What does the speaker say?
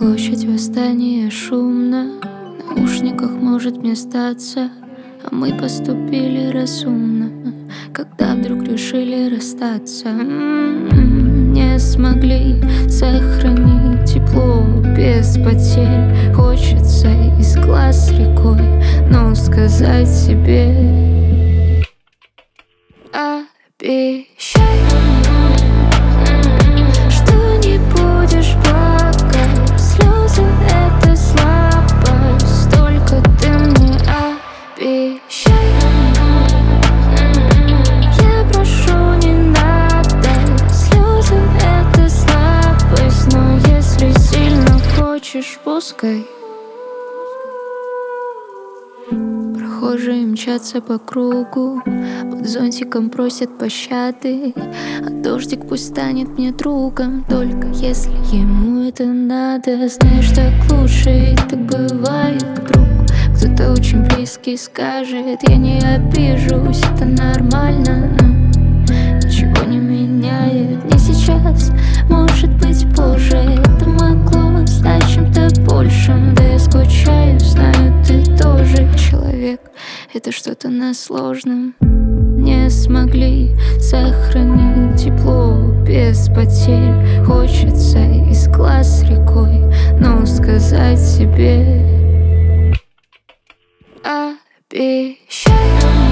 Площадь восстания шумно, в наушниках может мне статься. А мы поступили разумно, когда вдруг решили расстаться. Не смогли сохранить тепло без потерь. Хочется из глаз рекой, но сказать себе: обещай, что не будешь плакать. Слезы — это слабость, только ты мне обещай. Я прошу, не надо. Слезы — это слабость, но если сильно хочешь, пускай. Прохожие мчатся по кругу, под зонтиком просят пощады. А дождик пусть станет мне другом, только если ему это надо. Знаешь, так лучше, и так бывает, вдруг кто-то очень близкий скажет: я не обижусь, это нормально, но ничего не меняет. Не сейчас, может быть позже. Это могло стать чем-то большим. Да я скучаю, знаю, ты тоже человек. Это что-то на сложном. Не смогли сохранить тепло без потерь. Хочется из глаз рекой, но сказать себе: обещай.